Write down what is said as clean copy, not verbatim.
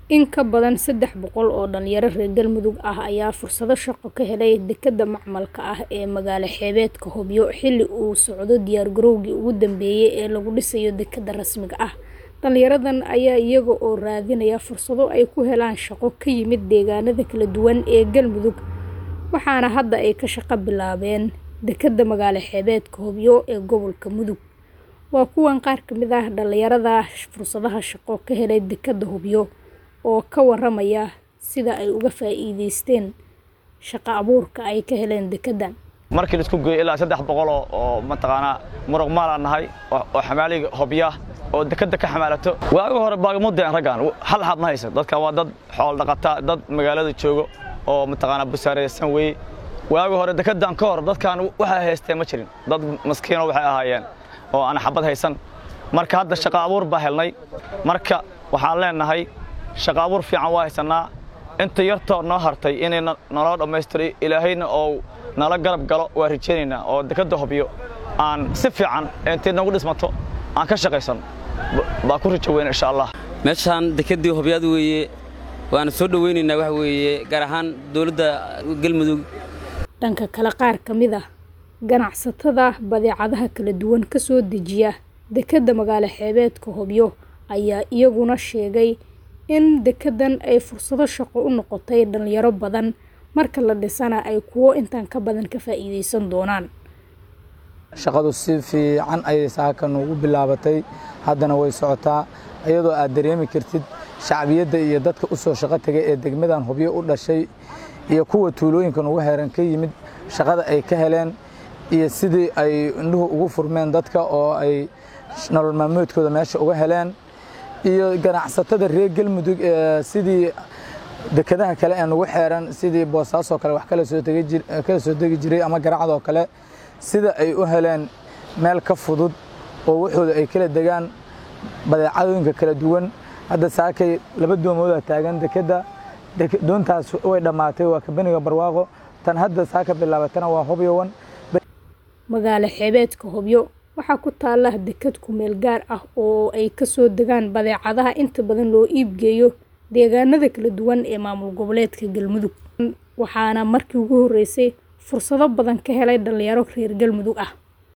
In ka badan 300 oo dhalinyaro reer Galmudug ah ayaa fursado shaqo ka helay dekedda macmalka ah ee magaalo xeebeedka Hobyo xilli uu socdo diyaargarowgii ugu dambeeyay ee lagu dhisayo dekedda rasmiga ah. Dhalinyaradan ayaa iyaga oo raadinaya fursado ay ku helaan shaqo ka yimid deegaanada kala duwan ee Galmudug, waxaana hadda ay ka shaqo bilaabeen dekedda magaalo xeebeedka Hobyo ee gobolka Mudug. Waa kuwan qaar ka mid ah dhalinyarada fursadaha shaqo ka helay dekedda Hobyo oo ka waramaya sida ay uga faa'iideysteen shaqo abuurka ay ka heleen dekeddan. Markii la isku geeyo ilaa 300 oo mataqaana muruq maal aan nahay oo xamaaliga Hobyo oo dekedda ka xamaalato. Waaga hore baagamuudeen ragaan hal hab ma haysan. Dadka waa dad xoolo dhaqata, dad magaalada joogo oo mataqaana busaareysan way. Waaga hore dekeddan ka hor dadkan waxa haystay ma jirin. Dad maskiin oo waxay ahaayeen oo aan xabad haysan. Marka hadda shaqo abuur baa helnay. Marka waxaan leenahay shaqo abuur fiican waa haysanaa inta yartoo noo hartay inay nolol dhameystiray ilaahayna oo nala garab galo waa rajaynaynaa oo dekedda Hobyo aan si fiican intii nagu dhismato aan ka shaqeysan baa ku rajo weyn insha Allah. meeshaan dekeddii Hobyo weeye waana soo dhaweynaynaa wax weeye gaar ahaan dawladda Galmudug. Dhanka kale qaar ka mid ah ganacsatada badeecadaha kala duwan ka soo dejiya dekedda magaalo xeebeedka Hobyo ayaa iyaguna sheegay in dekeddan ay fursado shaqo u noqotay dhalinyaro badan marka la dhisana ay kuwo intaan ka badan ka faa'iideysan doonaan. Shaqadu si fiican ay saakan ugu bilaabatay haddana way socotaa iyadoo aad dareemi kartid shacbiyadda iyo dadka u soo shaqo tagay ee degmadan Hobyo u dhashay iyo kuwa tuulooyinkan ugu heeran ka yimid shaqada ay ka heleen iyo sidii ay indhuhu ugu furmeen dadka oo ay nolol maalmeedkooda meesha uga heleen iyo ganacsatada reer Galmudug sidii dekedaha kale aan ugu xeeran sidii Boosaaso kale wax kala soo degi jiray ama Garacdo kale sida ay u heleen meel ka fudud oo waxooda ay kala degaan badeecadooyinka kala duwan. Hadda saakay laba doomooda taagan dekedda doontaas way dhamaatay waa kabaniga barwaaqo tan hadda saaka bilaabatana waa Hobyo 1. Magaalo xeebeedka Hobyo waxaa ku taala deked ku meel gaar ah oo ay ka soo degaan badeecadaha inta badan loo iib geeyo deegaanada kala duwan ee maamul goboleedka Galmudug, waxaana markii ugu horeysay fursado badan ka helay dhalinyaro reer Galmudug ah.